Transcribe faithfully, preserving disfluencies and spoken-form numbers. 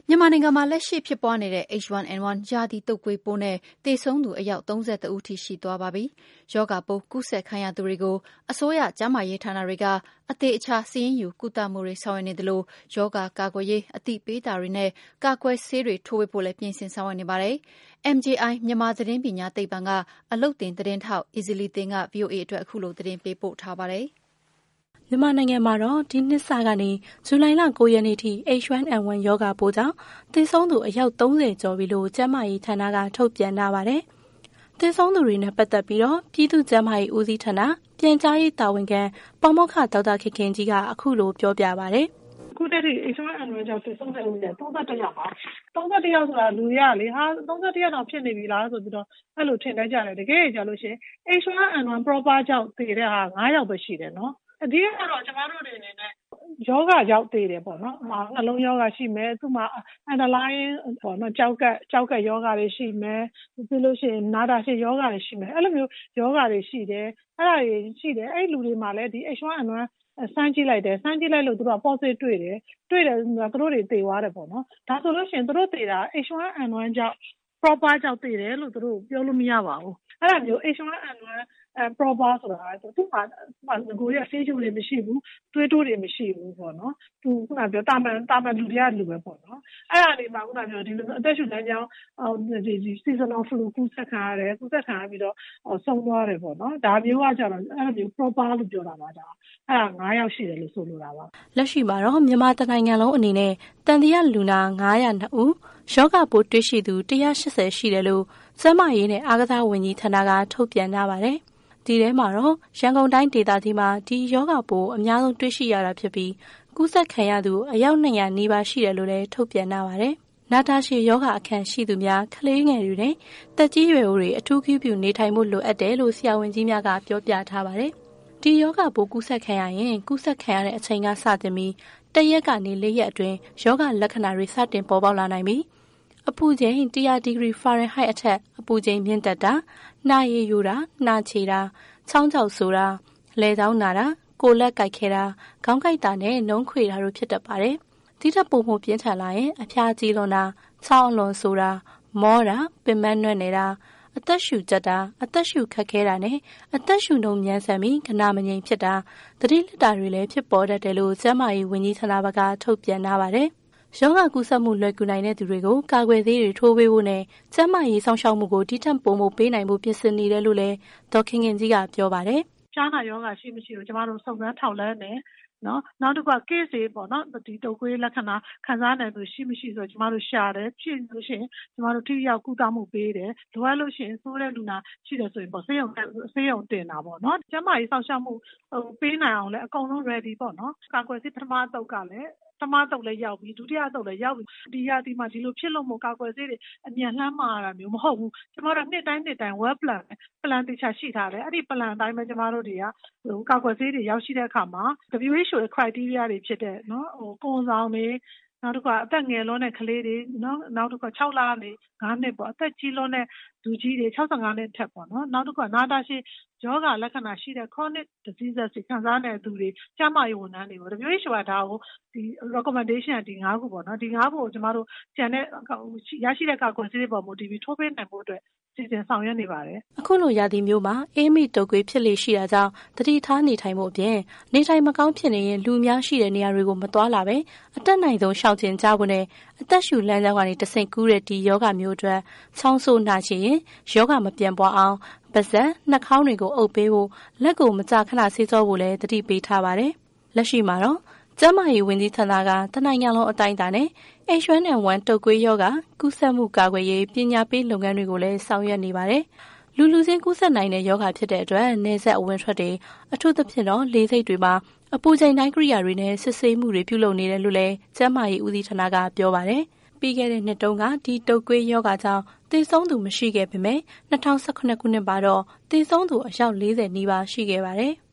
မြန်မာနိုင်ငံမှာလက်ရှိဖြစ်ပွားနေတဲ့ H one N one ရာသီတုပ်ကွေးပိုးနဲ့သေဆုံးသူအယောက်သုံး၁ဦးထိရှိသွားပါပြီ။ရောဂါပိုးကူးစက်ခံရသူတွေကိုအစိုးရကျန်းမာရေးဌာနတွေကအသေအချာစာရင်းယူကုသမှုတွေဆောင်ရွက်နေသလိုရောဂါကာကွယ်ရေးအသိပေးတာတွေနဲ့ကာကွယ်ဆေးတွေထိုးဝေဖို့လည်းပြင်ဆင်ဆောင်ရွက်နေပါတယ်။ M J I မြန်မာသတင်းပညာသိပ္ပံကအလုပ်သင်သတင်းထောက် Easily တင်က V O A အတွက်အခုလိုသတင်းပေးပို့ထားပါတယ်။မြန်မာနိုင်ငံမှာတော့ဒီနှစ်စကနေဇူလိုင်လ၉ရက်နေ့ထိ H one N one ရောဂါပိုးကြောင့်သေဆုံးသူအယောက်သုံး၀ကျော်ပြီလို့ကျန်းမာရေးဌာနကထုတ်ပြန်ထားပါတယ်။သေဆုံးသူတွေနဲ့ပတ်သက်ပြီးတော့ပြည်သူ့ကျန်းမာရေးဦးစီးဌာနပြန်ကြားရေးတာဝန်ခံပါမောက္ခဒေါက်တာခင်ခင်ကြီးကအခုလိုပြောပြပါတယ်။အခုတည်းက H one N one ကြောင့်သေဆုံးတဲ့ဦးရေသုံး၁ယောက်ပါ။သုံး၁ယောက်ဆိုတာလူတွေကလေဟာသုံး၁ယောက်တောင်ဖြစ်နေပြီလားဆိုပြီးတော့အဲ့လိုထင်တတ်ကြတယ်။တကယ်ကြလို့ရှိရင် H one N one proper ကြောင့်သေတဲ့ဟာ၅ယောက်ပဲရှိတယ်နော်။အဓိကတော့ကျမတို့တွေအနေနဲ့ယောဂကြောင့်သေတယ်ပေါ့နော်။နှလုံးယောဂရှိမယ်သူ့မှာ underlying ပေါ့နော်ကြောက်ကက်ကြောက်ကက်ယောဂတွေရှိမယ်ပြီးလို့ရှိရင်နာတာရှည်ယောဂတွေရှိမယ်အဲ့လိုမျိုးယောဂတွေရှိတယ်အဲ့ဒါတွေရှိတယ်အဲ့လူတွေမှာလည်းဒီ H one N one စမ်းကြည့်လိုက်တယ်စမ်းကြည့်လိုက်လို့သူတို့က positive တွေ့တယ်တွေ့တယ်သူတို့တွေသေသွားတယ်ပေါ့နော်ဒါဆိုလို့ရှိရင်သူတို့သေတာ H one N one ကြောင့် proper ကြောင့်သေတယ်လို့သူတို့ပြောလို့မရပါဘူးအဲ့ဒါမျိုး H one N one အဲ proper ဆိုတာသူ့မှာကိုရဆေးချိုတွေမရှိဘူးသွေးတိုးတွေမရှိဘူးပေါ့နော်သူခုနပြောတာမန်တာမန်လူတွေကလူပဲပေါ့နော်အဲ့ဒါလေးမှာခုနပြောဒီလိုအသက်ရှူလမ်းကြောင်းဒီဒီ seasonal flu ကူးစက်ခံရတယ်ကူးစက်ခံရပြီးတော့ဆုံးသွားတယ်ပေါ့နော်ဒါမျိုးကကြတော့အဲ့လိုမျိုး proper လို့ပြောတာပါဒါအဲ့ဒါ၅ယောက်ရှိတယ်လို့ဆိုလိုတာပါလက်ရှိမှာတော့မြန်မာတနိုင်ငံလုံးအနေနဲ့တန်တရားလူနာ၅၀၂ဦးယောဂပိုးတွေ့ရှိသူ၁၈၀ရှိတယ်လို့ကျန်းမာရေးနဲ့အားကစားဝန်ကြီးဌာနကထုတ်ပြန်ထားပါတယ်ဒီထဲမှာတော့ရန်ကုန်တိုင်းဒေသကြီးမှာဒီယောဂပိုးအများဆုံးတွေ့ရှိရတာဖြစ်ပြီးကူးစက်ခံရသူအယောက်၂၀၀နီးပါးရှိတယ်လို့လည်းထုတ်ပြန်ထားပါတယ်။နာတာရှည်ယောဂအခန့်ရှိသူများကလေးငယ်တွေနဲ့တက်ကြီးရွယ်အိုတွေအထူးပြုနေထိုင်မှုလိုအပ်တယ်လို့ဆရာဝန်ကြီးများကပြောပြထားပါတယ်။ဒီယောဂပိုးကူးစက်ခံရရင်ကူးစက်ခံရတဲ့အချိန်ကစတင်ပြီးတရက်ကနေ၄ရက်အတွင်းယောဂလက္ခဏာတွေစတင်ပေါ်ပေါက်လာနိုင်ပြီးအပူချိန်၁၀၀ဒီဂရီဖာရင်ဟိုက်အထက်အပူချိန်မြင့်တက်တာနှာရည်ယိုတာနှာချေတာချောင်းချောက်ဆိုတာလည်ချောင်းနာတာကိုယ်လက်ကိုက်ခဲတာခေါင်းကိုက်တာနဲ့နှုံးခွေတာတို့ဖြစ်တတ်ပါတယ်။ဒီထက်ပိုမိုပြင်းထန်လာရင်အဖျားကြီးလွန်တာချောင်းအလွန်ဆိုတာမောတာပင်မနှွက်နေတာအသက်ရှူကျက်တာအသက်ရှူခက်ခဲတာနဲ့အသက်ရှူနှုန်းမြန်ဆန်ပြီးခဏမငြိမ်ဖြစ်တာသတိလစ်တာတွေလည်းဖြစ်ပေါ်တတ်တယ်လို့ကျန်းမာရေးဝန်ကြီးဌာနဘက်ကထုတ်ပြန်ထားပါတယ်။ရောဂါကူးစက်မှုလွယ်ကူနိုင်တဲ့သူတွေကိုကာကွယ်ဆေးတွေထိုးပေးဖို့နဲ့ကျန်းမာရေးစောင့်ရှောက်မှုကိုဒီထက်ပိုမိုပေးနိုင်ဖို့ပြင်ဆင်နေတယ်လို့လည်းဒေါ်ခင်ခင်ကြီးကပြောပါတယ်။ဖျားနာယောဂရှိမရှိကိုကျမတို့စုံစမ်းထောက်လှမ်းနေနော်နောက်တစ်ခုက case တွေပေါ့နော်ဒီတုပ်ကွေးလက္ခဏာခံစားနိုင်သူရှိမရှိဆိုတော့ကျမတို့ရှာတယ်ဖြစ်လို့ရှိရင်ကျမတို့ထိရောက်ကုသမှုပေးတယ်လိုအပ်လို့ရှိရင်ဆိုးတဲ့လူနာရှိတယ်ဆိုရင်ပေါ့ဆေးရုံဆေးရုံတင်တာပေါ့နော်ကျမကြီးစောင့်ရှောက်မှုဟိုပေးနိုင်အောင်လဲအကုန်လုံး ready ပေါ့နော်ကာကွယ်ဆေးပထမအသုတ်ကလည်းပထမအသုတ်လည်းရောက်ပြီဒုတိယအသုတ်လည်းရောက်ပြီဒီရာသီမှာဒီလိုဖြစ်လို့မို့ကာကွယ်ဆေးတွေအမြန်လှမ်းမှာရတာမျိုးမဟုတ်ဘူးကျမတို့နှစ်တိုင်းနှစ်တိုင်း well plan plan တခြားရှိထားတယ်အဲ့ဒီ plan အတိုင်းပဲကျမတို့တွေကဟိုကာကွယ်ဆေးတွေရောက်ရှိတဲ့အခါမှာ W H O ရဲ့ criteria တွေဖြစ်တဲ့နော်ဟိုကိုယ်ဆောင်တွေနောက်တစ်ခါအသက်ငယ်လွန်းတဲ့ကလေးတွေနော်နောက်တစ်ခါ၆လကနေ၅နှစ်ပေါ့အသက်ကြီးလွန်းတဲ့လူကြီးတွေ၆၅နှစ်ထက်ပေါ့နော်နောက်တစ်ခါနာတာရှည်ယောဂလက္ခဏာရှိတဲ့ chronic diseases တွေခံစားနေတဲ့သူတွေကျန်းမာရေးဝန်ထမ်းတွေပေါ့ W H O ကဒါကိုဒီ recommendation ဒီ၅ခုပေါ့နော်ဒီ၅ခုကိုကျမတို့ကျန်တဲ့ရရှိတဲ့ကာကွယ်ဆေးတွေပေါ်မူတည်ပြီးထိုးပေးနိုင်ဖို့အတွက်စီစဉ်ဆောင်ရွက်နေပါတယ်အခုလိုရာသီမျိုးမှာအေးမိတုပ်ကွေးဖြစ်လေရှိတာကြောင့်တတိထားနေထိုင်မှုအပြင်နေထိုင်မကောင်းဖြစ်နေရင်လူများရှိတဲ့နေရာတွေကိုမသွားလာပဲအတက်နိုင်ဆုံးရှောင်ကျဉ်ကြဖို့နဲ့အသက်ရှူလမ်းကြောင်းကနေတဆင့်ကူးတဲ့ဒီယောဂမျိုးအတွက်ချောင်းဆိုးနှာချေရင်ယောဂမပြန့်ပွားအောင်ပါးစပ်နှာခေါင်းတွေကိုအုပ်ပေးဖို့လက်ကိုမကြာခဏဆေးကြောဖို့လည်းတတိပေးထားပါတယ်လက်ရှိမှာတော့ကျန်းမာရေးဝန်ကြီးဌာနကတနိုင်ငံလုံးအတိုင်းအတာနဲ့ H one N one တုပ်ကွေးရောဂါကူးစက်မှုကာကွယ်ရေးပညာပေးလုပ်ငန်းတွေကိုလည်းဆောင်ရွက်နေပါတယ်လူလူချင်းကူးစက်နိုင်တဲ့ယောဂဖြစ်တဲ့အတွက်နေဆက်အဝင်ထွက်တွေအထူးသဖြင့်တော့လေးစိတ်တွေမှာအပူချိန်တိုင်းကိရိယာတွေနဲ့စစ်ဆေးမှုတွေပြုလုပ်နေတယ်လို့လည်းကျန်းမာရေးဦးစီးဌာနကပြောပါတယ်ပြီးခဲ့တဲ့နှစ်တုန်းကဒီတုပ်ကွေးရောဂါကြောင့်သေဆုံးသူမရှိခဲ့ပေမဲ့၂၀၁၈ခုနှစ်မှာတော့သေဆုံးသူအယောက်၄၀နီးပါးရှိခဲ့ပါတယ်